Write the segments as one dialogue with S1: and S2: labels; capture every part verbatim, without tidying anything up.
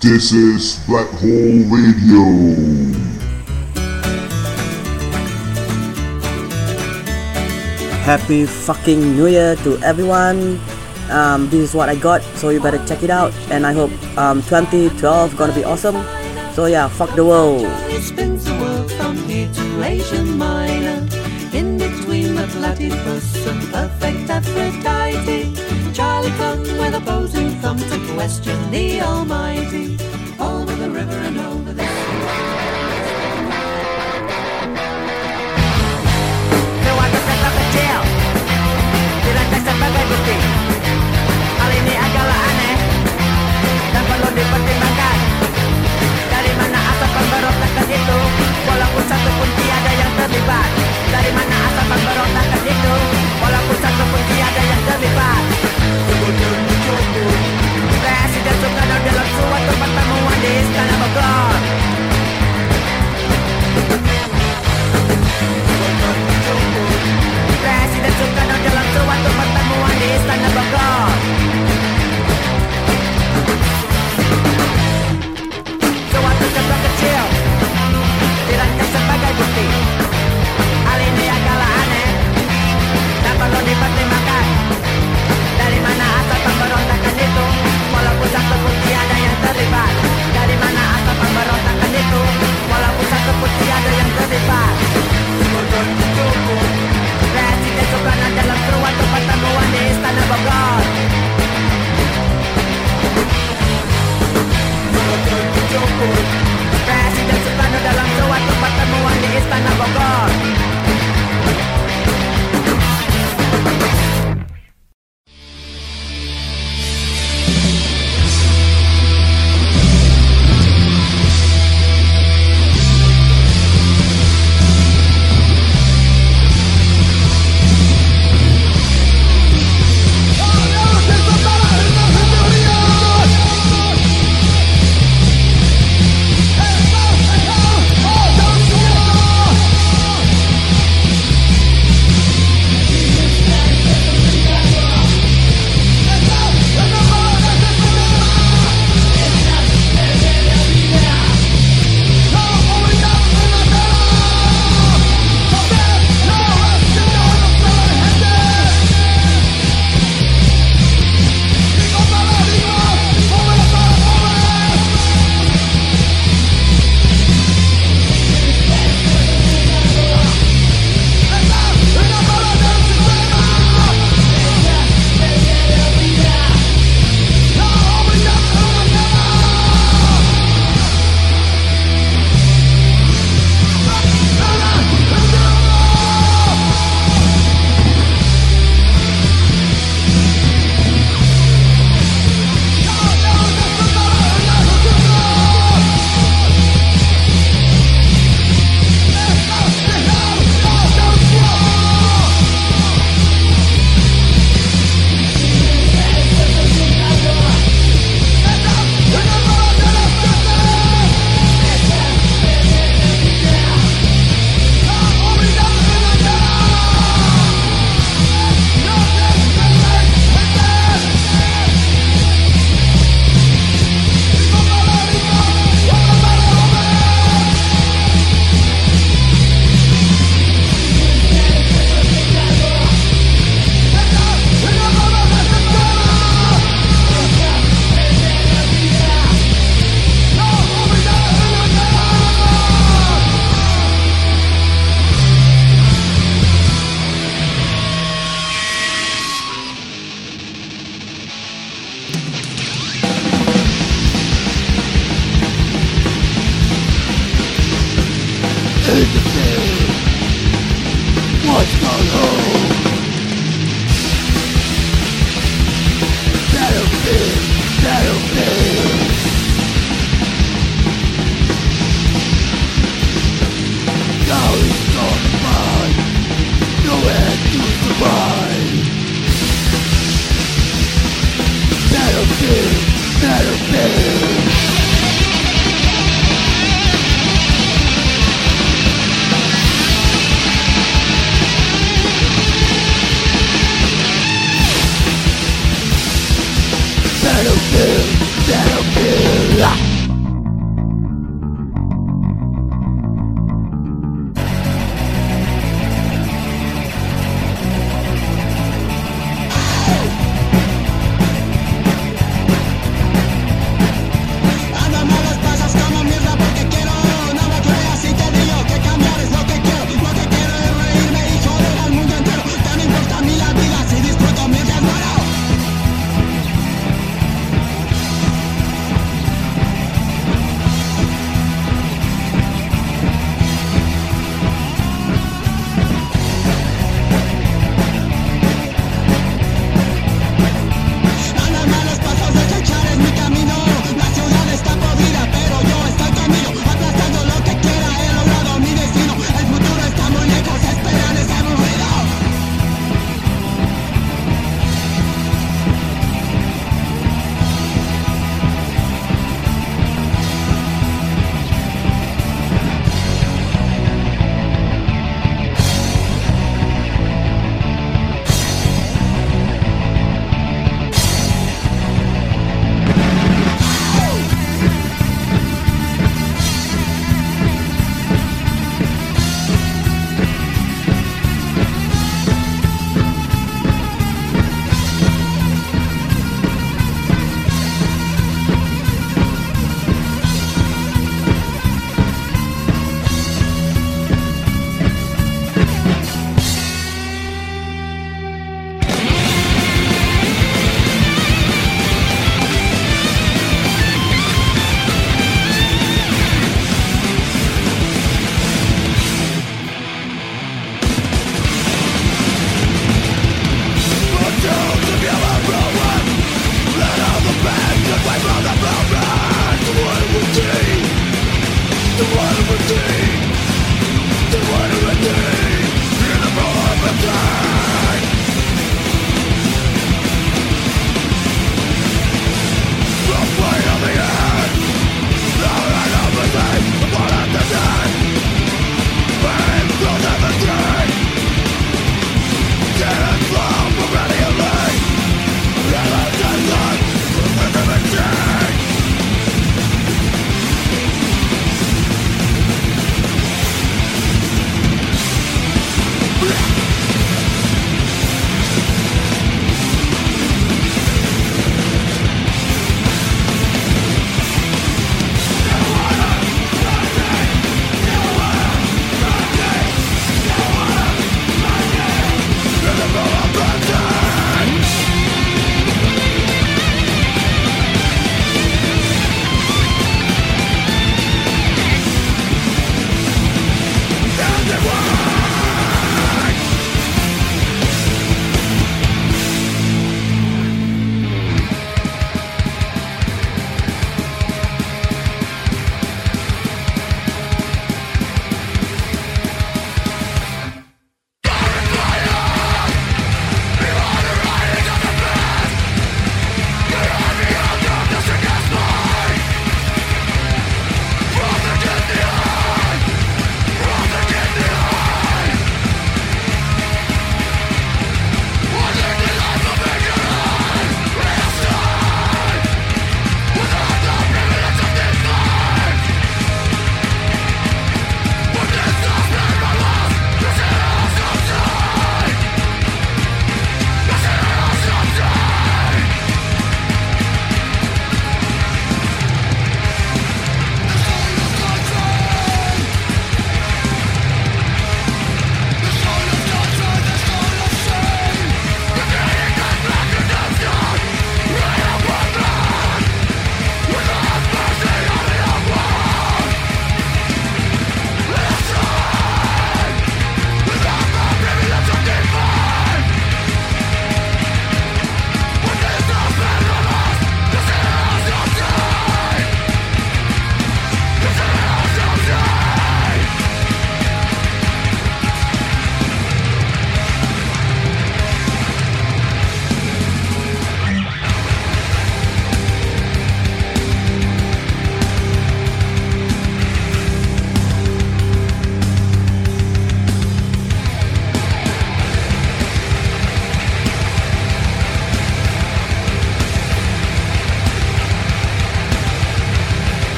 S1: This is Black Hole Radio.
S2: Happy fucking New Year to everyone. Um, this is what I got, so you better check it out. And I hope um, twenty twelve gonna be awesome. So yeah, fuck the world.
S3: Charlie spins the world from here to Asia Minor, in between the platypus and perfect Aphrodite. Charlie come with opposing thumb to question the Almighty. Over the river and over the sea.
S4: Sewaktu tetap kecil, dilantai sebagai bukti. Hal ini agaklah aneh dan perlu dipertimbangkan. Dari mana asal pemberontakan itu? Walaupun satu pun tiada yang terlibat. Dari mana asal pemberontakan itu? Walaupun satu pun tiada yang terlibat. Presiden Soekarno dalam suatu pertemuan di Istana Bogor. Presiden Soekarno dalam suatu pertemuan di Istana Bogor. Suatu contoh kecil dirancang sebagai bukti. Hal ini agaklah aneh dan perlu dipertimbangkan. Dari mana asal pemberontakan itu? Walaupun satu pun tiada yang terlibat. Dari mana asal pemberontakan itu? Walaupun satu pun tiada yang terlibat. Presiden Soekarno dalam suatu pertemuan di Istana Bogor. Presiden Soekarno dalam suatu pertemuan di Istana Bogor.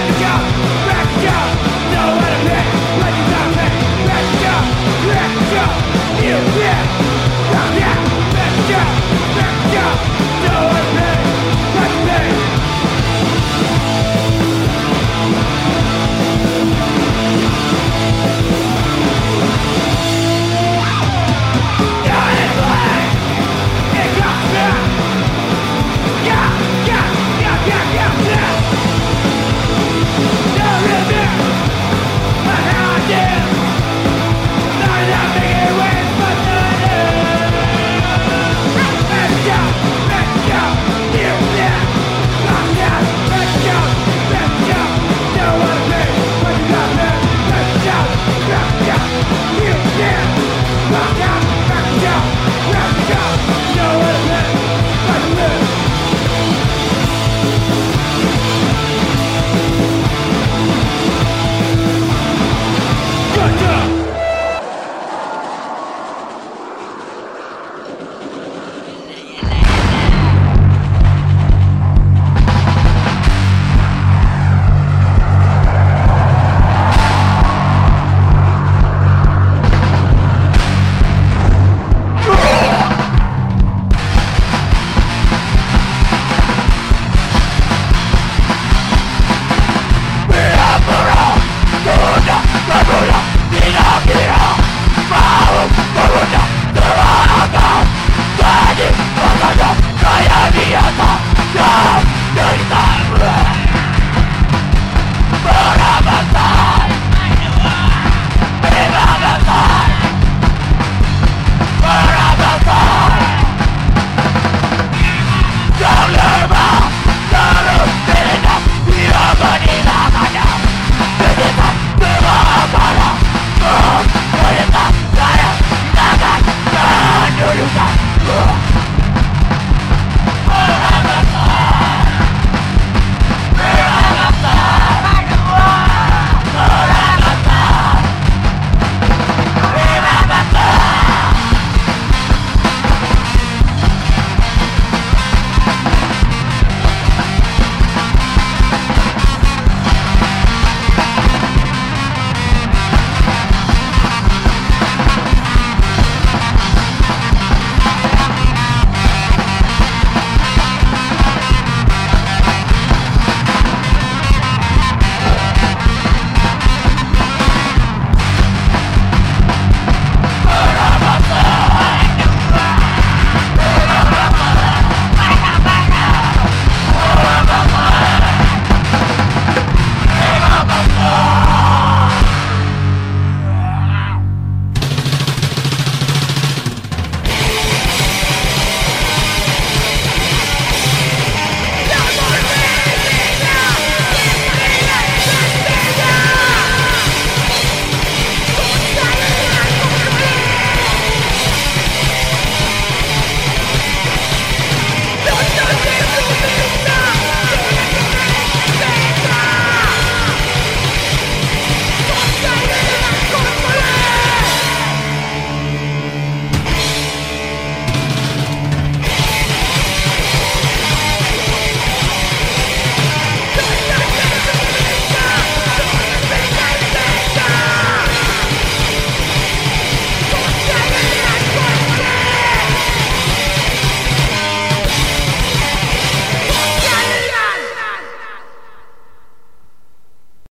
S5: job, back job, know how to pay, like you gotta pay, back job, back job, yeah, yeah.